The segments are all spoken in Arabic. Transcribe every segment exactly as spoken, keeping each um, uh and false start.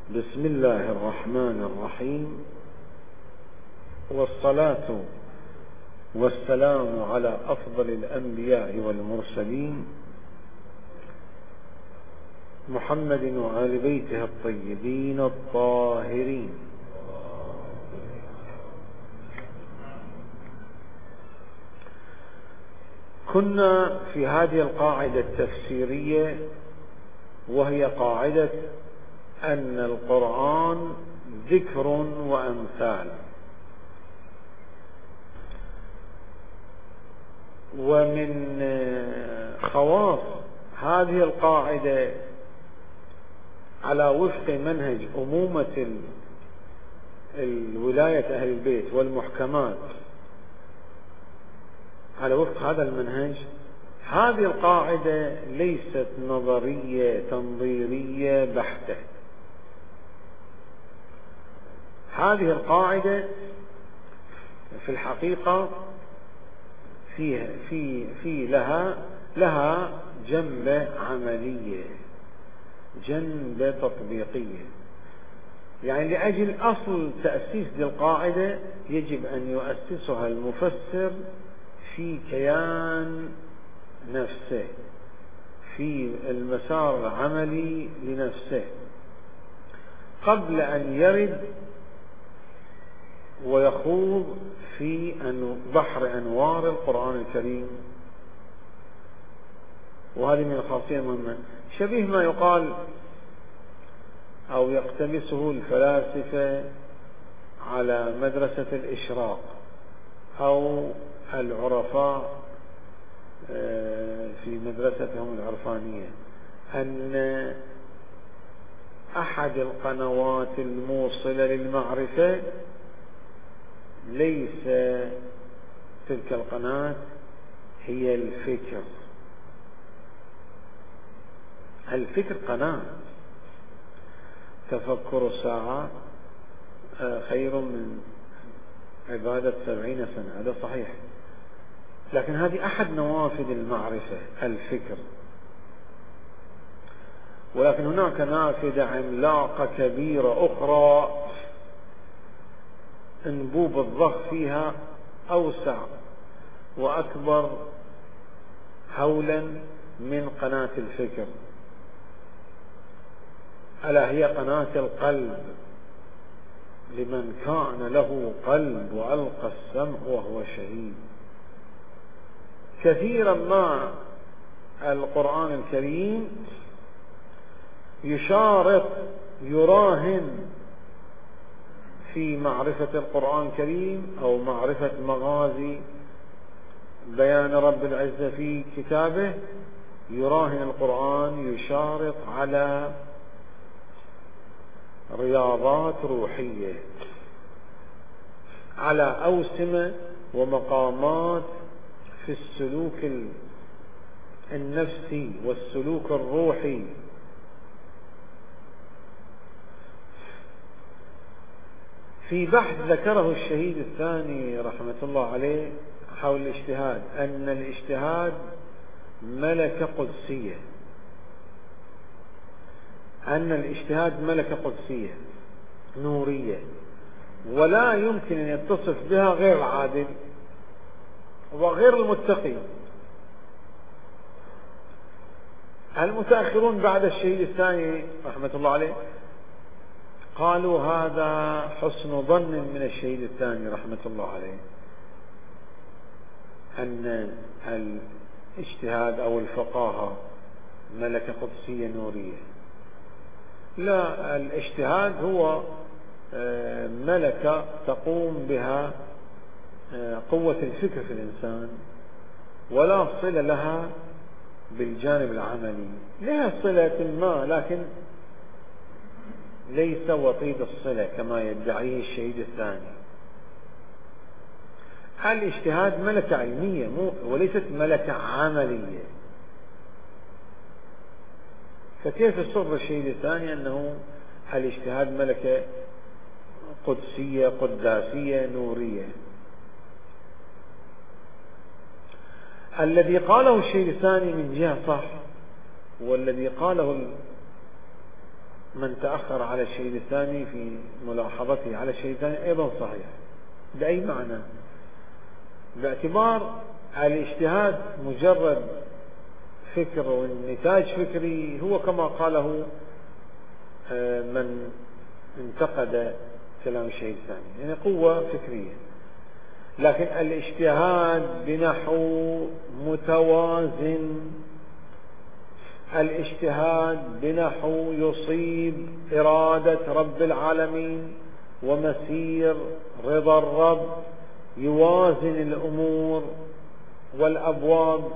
بسم الله الرحمن الرحيم، والصلاة والسلام على أفضل الأنبياء والمرسلين محمد وآل بيته الطيبين الطاهرين. كنا في هذه القاعدة التفسيرية، وهي قاعدة أن القرآن ذكر وأمثال، ومن خواص هذه القاعدة على وفق منهج أمومة الولاية أهل البيت والمحكمات، على وفق هذا المنهج هذه القاعدة ليست نظرية تنظيرية بحتة. هذه القاعدة في الحقيقة فيها في في لها لها جنبة عملية، جنبة تطبيقية. يعني لأجل أصل تأسيس للقاعدة يجب أن يؤسسها المفسر في كيان نفسه، في المسار العملي لنفسه، قبل أن يرد ويخوض في بحر أنوار القرآن الكريم. وهذه من الخاصية المهمة، شبيه ما يقال أو يقتبسه الفلاسفة على مدرسة الإشراق أو العرفاء في مدرستهم العرفانية، أن أحد القنوات الموصلة للمعرفة ليس تلك القناة هي الفكر. الفكر قناة، تفكر الساعة خير من عبادة سبعين سنة، هذا صحيح، لكن هذه أحد نوافذ المعرفة الفكر. ولكن هناك نافذة عملاقة كبيرة أخرى انبوب الضخ فيها أوسع وأكبر هولا من قناة الفكر، ألا هي قناة القلب. لمن كان له قلب وألقى السمع وهو شهيد. كثيرا ما القرآن الكريم يشارط يراهن في معرفة القرآن الكريم أو معرفة مغازي بيان رب العزة في كتابه، يراهن القرآن يشارط على رياضات روحية، على أوسمة ومقامات في السلوك النفسي والسلوك الروحي. في بحث ذكره الشهيد الثاني رحمة الله عليه حول الاجتهاد، أن الاجتهاد ملكة قدسية، أن الاجتهاد ملكة قدسية نورية، ولا يمكن أن يتصف بها غير العادل وغير المتقي. المتأخرون بعد الشهيد الثاني رحمة الله عليه قالوا هذا حسن ظن من الشهيد الثاني رحمة الله عليه، أن الاجتهاد أو الفقاهة ملكة قدسية نورية. لا، الاجتهاد هو ملكة تقوم بها قوة الفكر في الإنسان، ولا صلة لها بالجانب العملي. لها صلة ما، لكن ليس وطيد الصلة كما يدعيه الشهيد الثاني. الاجتهاد ملكة علمية وليست ملكة عملية. فكيف يصر الشهيد الثاني أنه الاجتهاد ملكة قدسية قداسية نورية؟ الذي قاله الشيء الثاني من جهة صح، والذي قاله من تأخر على الشيء الثاني في ملاحظته على الشيء الثاني أيضا صحيح. بأي معنى؟ باعتبار الاجتهاد مجرد فكر والنتاج فكري، هو كما قاله من انتقد كلام الشيء الثاني، يعني قوة فكرية. لكن الاجتهاد بنحو متوازن، الاجتهاد بنحو يصيب إرادة رب العالمين ومسير رضا الرب، يوازن الأمور والأبواب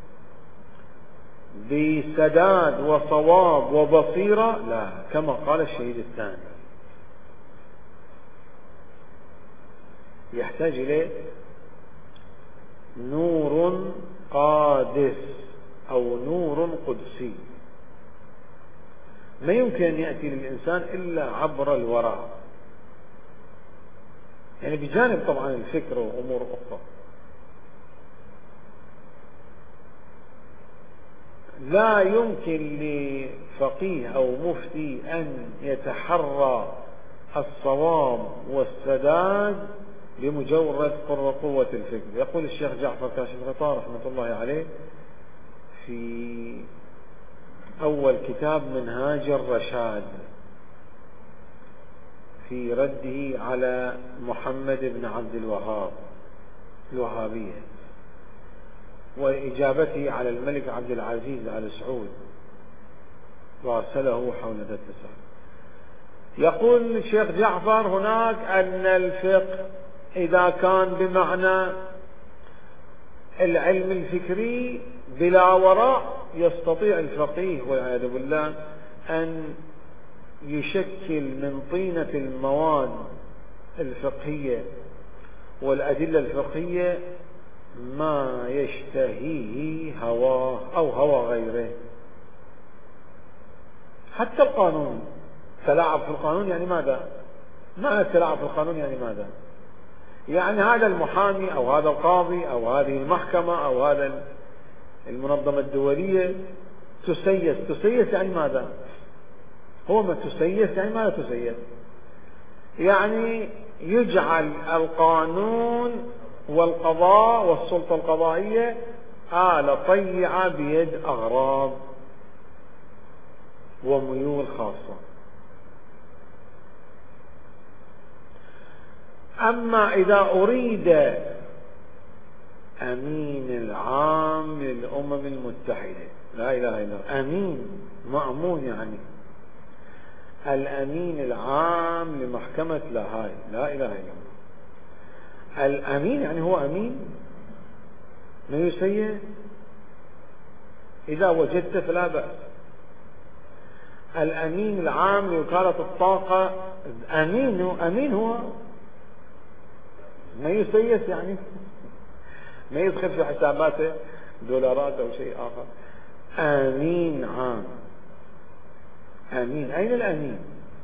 بسداد وصواب وبصيرة، لا، كما قال الشهيد الثاني، يحتاج إليه نور قادس أو نور قدسي، ما يمكن أن يأتي للإنسان إلا عبر الوراء، يعني بجانب طبعا الفكر وأمور أخرى. لا يمكن لفقيه أو مفتي أن يتحرى الصواب والسداد بمجرد قوة الفكر. يقول الشيخ جعفر كاشف الغطاء رحمة الله عليه في أول كتاب منهاج الرشاد في رده على محمد بن عبد الوهاب الوهابية وإجابته على الملك عبد العزيز آل سعود راسله حول ذات التساؤل، يقول الشيخ جعفر هناك أن الفقه إذا كان بمعنى العلم الفكري بلا وراء، يستطيع الفقيه والعياذ بالله أن يشكل من طينة المواد الفقهية والأدلة الفقهية ما يشتهيه هواه أو هوى غيره. حتى القانون، تلاعب في القانون يعني ماذا؟ ما التلاعب في القانون يعني ماذا؟ يعني هذا المحامي أو هذا القاضي أو هذه المحكمة أو هذا المنظمة الدولية تسيس. تسيس يعني ماذا؟ هو ما تسيس يعني ماذا تسيس؟ يعني يجعل القانون والقضاء والسلطة القضائية آلة طيعة بيد أغراض وميول خاصة. أما إذا أريد أمين العام للأمم المتحدة، لا إله إلا الله، أمين مأمون، يعني الأمين العام لمحكمة لاهاي، لا إله إلا الله، الأمين يعني هو أمين ما يسيء، إذا وجدت فلا بأس. الأمين العام لوكالة الطاقة أمين، أمين هو ما يسيس، يعني ما يدخل في حساباته دولارات أو شيء آخر. أمين عام، أمين. أين الأمين؟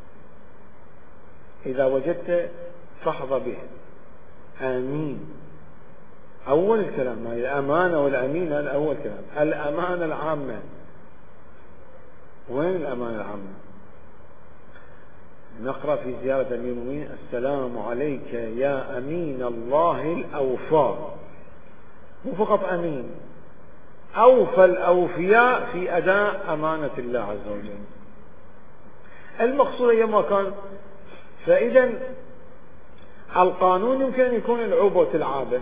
إذا وجدت فاحظى به. أمين أول الكلام، الأمانة والأمين هذا أول كلام. الأمانة العامة، وين الأمانة العامة؟ نقرأ في زيارة أمير المؤمنين: السلام عليك يا أمين الله الأوفى. مو فقط أمين، أوفى الأوفياء في أداء أمانة الله عز وجل. المقصود أيما كان، فإذا القانون يمكن أن يكون العوبة العابة،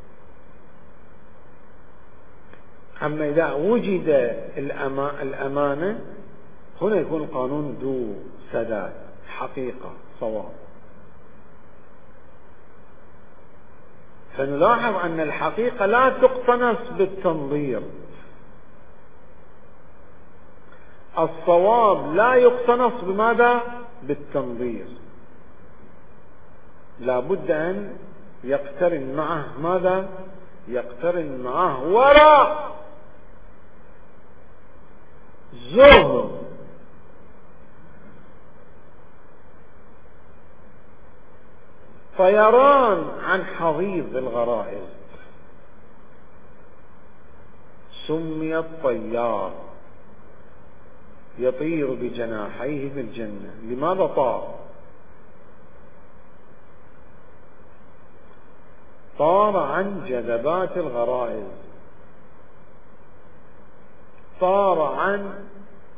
أما إذا وجد الأمانة هنا يكون القانون ذو سداد، حقيقة، صواب. فنلاحظ أن الحقيقة لا تقتنص بالتنظير، الصواب لا يقتنص بماذا؟ بالتنظير. لا بد أن يقترن معه ماذا؟ يقترن معه وراء، زهد، طيران عن حضيض الغرائز، سمي الطيار يطير بجناحيه بالجنة. لماذا طار؟ طار عن جذبات الغرائز، طار عن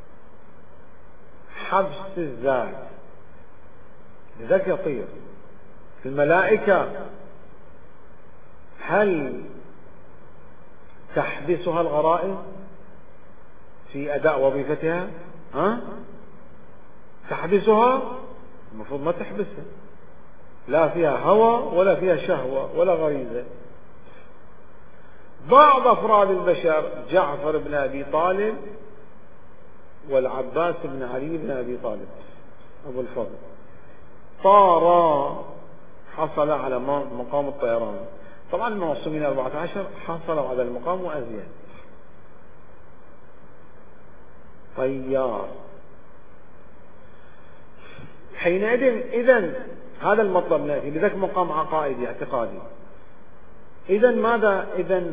حبس الذات، لذلك يطير. في الملائكة هل تحبسها الغرائز في أداء وظيفتها؟ ها؟ تحبسها؟ المفروض ما تحبسها، لا فيها هوى ولا فيها شهوة ولا غريزة. بعض أفراد البشر جعفر بن أبي طالب والعباس بن علي بن أبي طالب أبو الفضل طارا، حصل على مقام الطيران. طبعا المعصومين أربعة عشر حصلوا على المقام وأزيد. طيار. حينئذ إذن هذا المطلب نأتي لذلك مقام عقائدي اعتقادي. إذن ماذا؟ إذن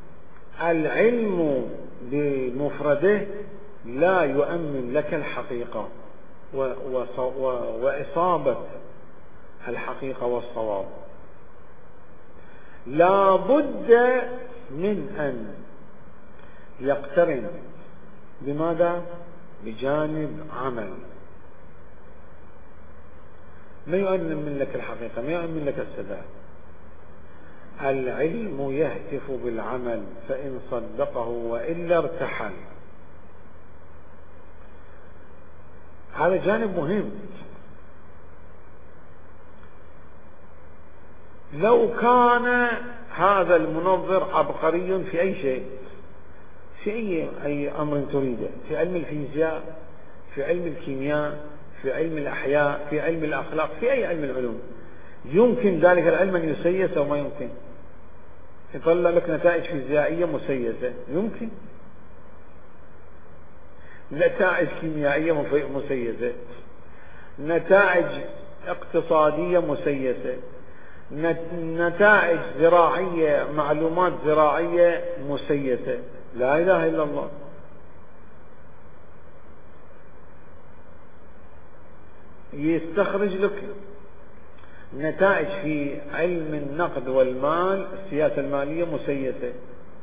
العلم بمفرده لا يؤمن لك الحقيقة وإصابة الحقيقة والصواب. لا بد من أن يقترن بماذا؟ بجانب عمل. ما يؤمن لك الحقيقة، ما يؤمن لك السداد. العلم يهتف بالعمل، فإن صدقه وإلا ارتحل. هذا جانب مهم. لو كان هذا المنظر عبقري في أي شيء، في أي, أي أمر تريده، في علم الفيزياء، في علم الكيمياء، في علم الأحياء، في علم الأخلاق، في أي علم العلوم، يمكن ذلك العلم أن يسيس أو ما يمكن؟ يطلع لك نتائج فيزيائية مسيسة، يمكن. نتائج كيميائية مسيسة، نتائج اقتصادية مسيسة، نتائج زراعية، معلومات زراعية مسيسة. لا إله إلا الله. يستخرج لك نتائج في علم النقد والمال، السياسة المالية مسيسة.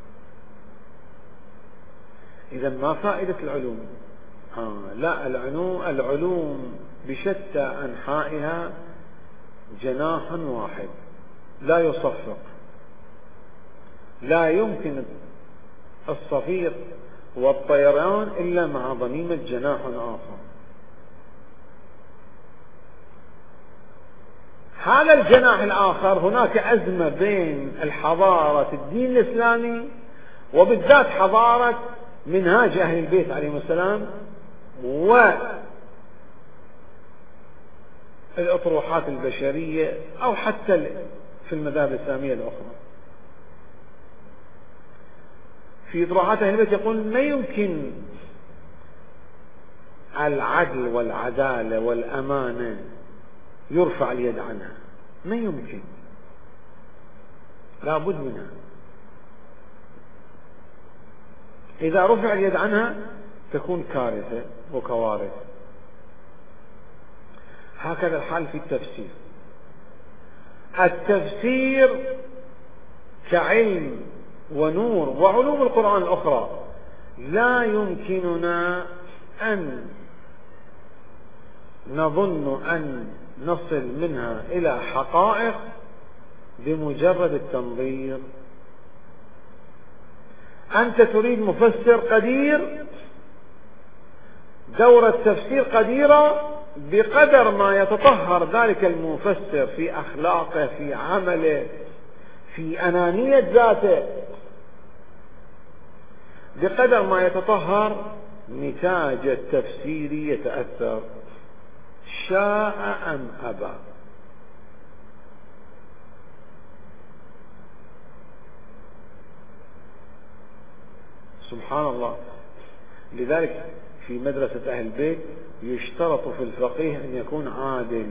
إذا ما فائدة العلوم؟ آه لا، العلوم العلوم بشتى أنحائها جناح واحد لا يصفق. لا يمكن الصفيق والطيران إلا مع ضميمة جناح آخر. هذا الجناح الآخر هناك أزمة بين الحضارة الدين الإسلامي وبالذات حضارة منهاج أهل البيت عليهم السلام والأطروحات البشرية أو حتى في المذاهب الإسلامية الأخرى. في أطروحات أهل البيت يقول ما يمكن العدل والعدالة والأمانة يرفع اليد عنها، ما يمكن، لا بد منها. إذا رفع اليد عنها تكون كارثة وكوارث. هكذا الحال في التفسير. التفسير كعلم ونور وعلوم القرآن الأخرى لا يمكننا أن نظن أن نصل منها إلى حقائق بمجرد التنظير. أنت تريد مفسر قدير، دورة تفسير قديرة، بقدر ما يتطهر ذلك المفسر في أخلاقه، في عمله، في أنانية ذاته، بقدر ما يتطهر نتاج التفسير يتأثر شاء أم أبى. سبحان الله. لذلك في مدرسة أهل البيت يشترط في الفقيه أن يكون عادل،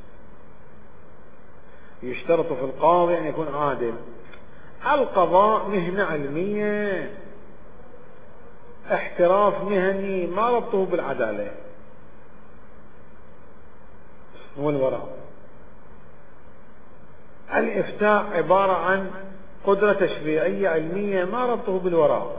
يشترط في القاضي أن يكون عادل. القضاء مهنة علمية، احتراف مهني ما ربطه بالعدالة والوراء. الإفتاء عبارة عن قدرة تشريعية علمية ما ربطه بالوراء.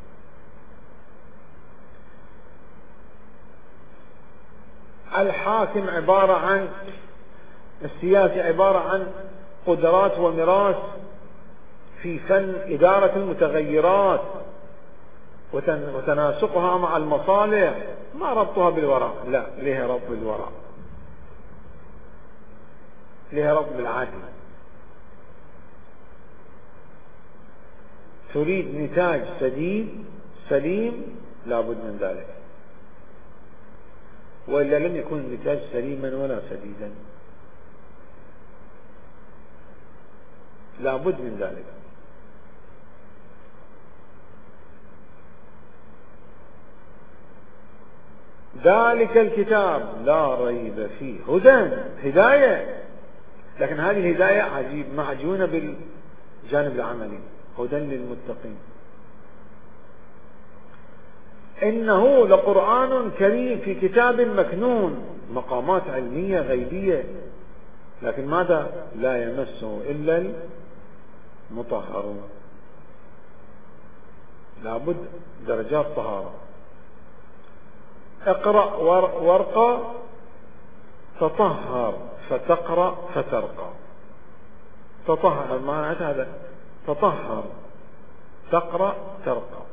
الحاكم عبارة عن السياسي عبارة عن قدرات وميراث في فن إدارة المتغيرات وتناسقها مع المصالح، ما ربطها بالوراء. لا، لها ربط بالوراء، لها ربط بالعدل. تريد نتاج سديد سليم لابد من ذلك، وإلا لم يكن النتاج سليما ولا سديدا، لابد من ذلك. ذلك الكتاب لا ريب فيه هدى، هداية، لكن هذه الهداية عجيب معجونة بالجانب العملي، هدى للمتقين. إنه لقرآن كريم في كتاب مكنون، مقامات علمية غيبية، لكن ماذا؟ لا يمسه إلا المطهرون. لابد درجات طهارة. اقرأ وارقى تطهر فتقرأ فترقى. تطهر معنى هذا، تطهر تقرأ ترقى.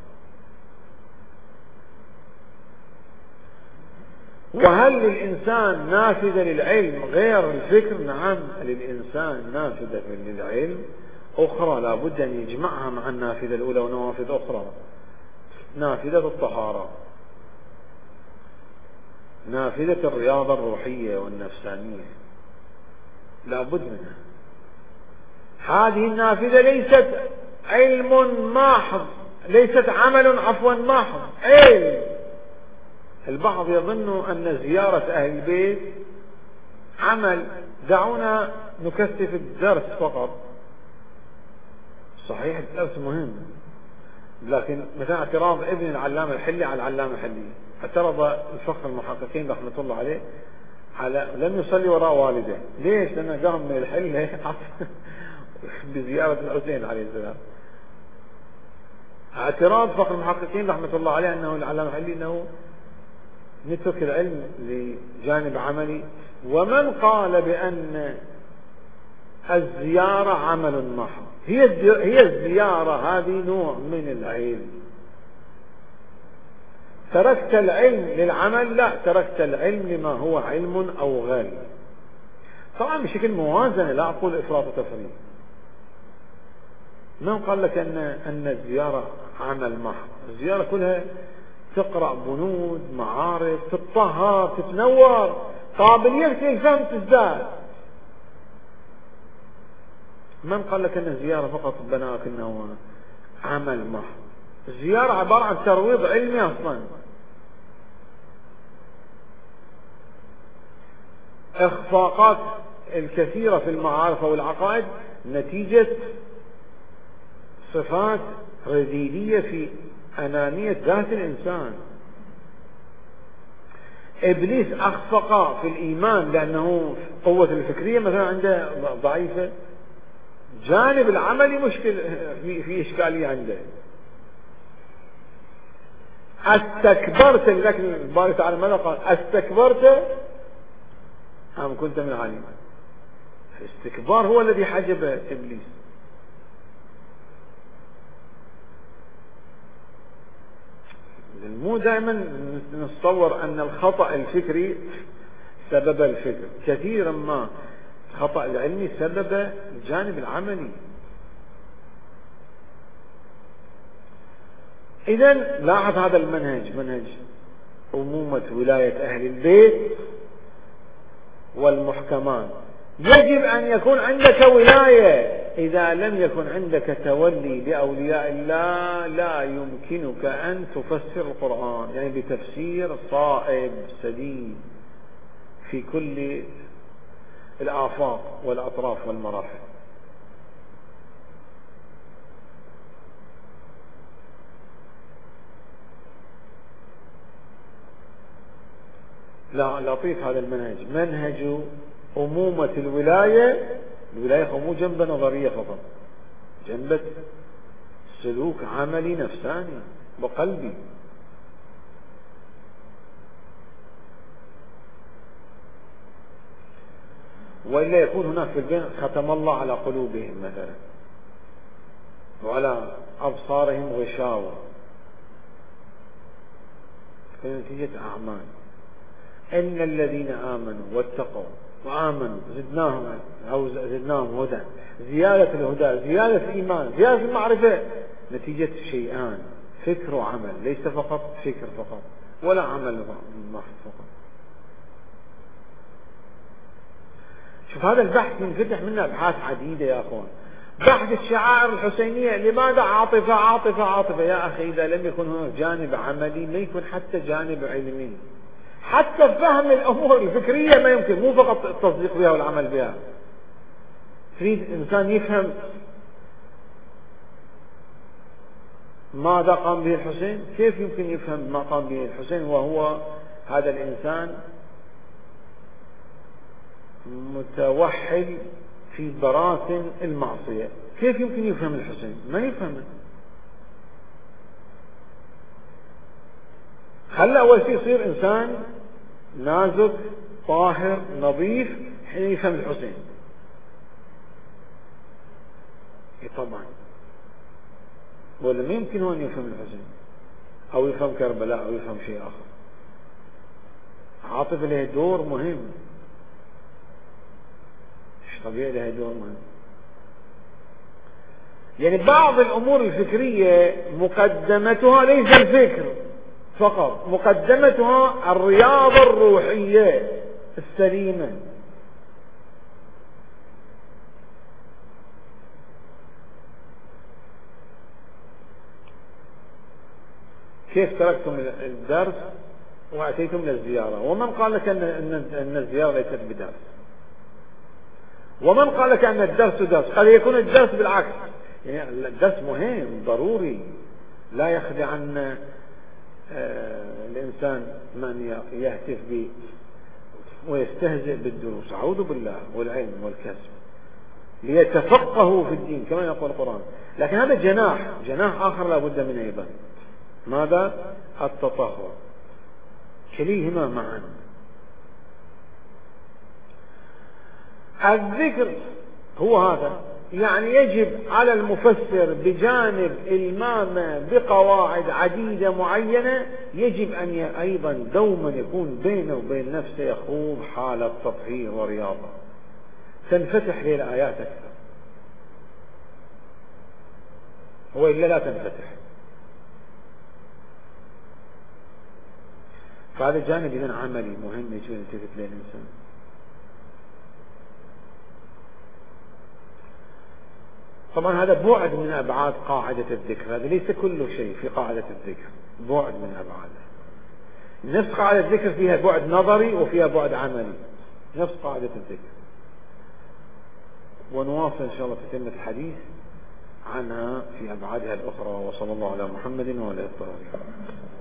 وهل للإنسان نافذة للعلم غير الفكر؟ نعم، للإنسان نافذة للعلم أخرى لابد أن يجمعها مع النافذة الأولى ونوافذ أخرى. نافذة الطهارة، نافذة الرياضة الروحية والنفسانية، لابد منها. هذه النافذة ليست علم محض، ليست عمل عفوا محض، علم. البعض يظن أن زيارة أهل البيت عمل، دعونا نكثف الدرس فقط. صحيح الدرس مهم، لكن مثلا اعتراض ابن العلامة الحلي على العلامة الحلي، اعترض الفقه المحققين رحمة الله عليه على لم يصلي وراء والده. ليش؟ لأنه قام من الحلة بزيارة الحسين عليه السلام. اعتراض فقه المحققين رحمة الله عليه أنه العلامة الحلي أنه نترك العلم لجانب عملي. ومن قال بأن الزيارة عمل محض، هي هي الزيارة هذه نوع من العلم. تركت العلم للعمل؟ لا، تركت العلم لما هو علم أو غير. طبعا بشكل موازنة، لا أقول إفراط وتفريط. من قال لك أن أن الزيارة عمل محض؟ الزيارة كلها تقرأ بنود، معارف، تتطهر، تتنور، قابلية الفهم تزداد. من قال لك أن الزيارة فقط بناك أنه عمل محض؟ الزيارة عبارة عن ترويض علمي أصلا. إخفاقات الكثيرة في المعارف والعقائد نتيجة صفات رذيلية في أنانية ذات الإنسان. إبليس أخفق في الإيمان لأنه قوة الفكرية مثلا عنده ضعيفة، جانب العملي مشكل، في إشكالية عنده. استكبرت، لكن الباري تعالى ماذا قال؟ استكبرت أم كنت من العالمين. الاستكبار هو الذي حجب إبليس. مو دائما نتصور أن الخطأ الفكري سبب الفكر، كثيرا ما الخطأ العلمي سبب الجانب العملي. إذن لاحظ هذا المنهج، منهج أمومة ولاية أهل البيت والمحكمات. يجب أن يكون عندك ولاية. إذا لم يكن عندك تولي لأولياء الله لا يمكنك أن تفسر القرآن، يعني بتفسير صائب سديد في كل الآفاق والأطراف والمراحل. لا لطيف هذا المنهج، منهج أمومة الولاية. الولاية مو جنبة نظرية فقط، جنبة سلوك عملي نفساني وقلبي. وإلا يكون هناك في البين ختم الله على قلوبهم مثلا وعلى أبصارهم غشاوة، كنتيجة أعمال. إن الذين آمنوا واتقوا وآمنوا زدناهم أو زدناهم هدى، زيادة الهدى، زيادة الإيمان، زيادة المعرفة، نتيجة شيئان، فكر وعمل، ليس فقط فكر فقط ولا عمل فقط. شوف هذا البحث ينفتح منه أبحاث عديدة يا أخوان. بحث الشعائر الحسينية، لماذا عاطفة عاطفة عاطفة؟ يا أخي إذا لم يكن هناك جانب عملي ما يكون حتى جانب علمي، حتى فهم الأمور الفكرية ما يمكن، مو فقط التصديق بها والعمل بها. تريد إنسان يفهم ماذا قام به الحسين، كيف يمكن يفهم ما قام به الحسين وهو هذا الإنسان متوحل في براثن المعصية؟ كيف يمكن يفهم الحسين؟ ما يفهمه. خلى أول شيء يصير إنسان نازك طاهر نظيف حين يفهم الحسين. إيه طبعا، ولا ما يمكن أن يفهم الحسين أو يفهم كربلاء أو يفهم شيء آخر. عاطفة له دور مهم، طبيعي له دور مهم. يعني بعض الأمور الفكرية مقدمتها ليس الفكر فقط، مقدمتها الرياضة الروحية السليمة. كيف تركتم الدرس وأتيتم للزيارة؟ ومن قال لك أن الزيارة ليست بدرس؟ ومن قال لك أن الدرس درس؟ قد يكون الدرس بالعكس، يعني الدرس مهم ضروري، لا يخدع عن الإنسان من يهتف به ويستهزئ بالدروس، أعوذ بالله، والعلم والكسب ليتفقهوا في الدين كما يقول القرآن. لكن هذا جناح جناح آخر لا بد منه أيضا، ماذا؟ التطهر، كليهما معا. الذكر هو هذا، يعني يجب على المفسر بجانب المامة بقواعد عديدة معينة، يجب أن أيضا دوما يكون بينه وبين نفسه يخوض حالة تطهير ورياضة، تنفتح له الآيات أكثر، وإلا لا تنفتح. فهذا جانب إذن عملي مهم يجب أن يلتفت له الإنسان. طبعا هذا بعد من أبعاد قاعدة الذكر، هذا ليس كل شيء في قاعدة الذكر، بعد من أبعادها. نفس قاعدة الذكر فيها بعد نظري وفيها بعد عملي، نفس قاعدة الذكر. ونواصل إن شاء الله تتم الحديث عنها في أبعادها الأخرى. وصلى الله على محمد وعلى آله وصحبه.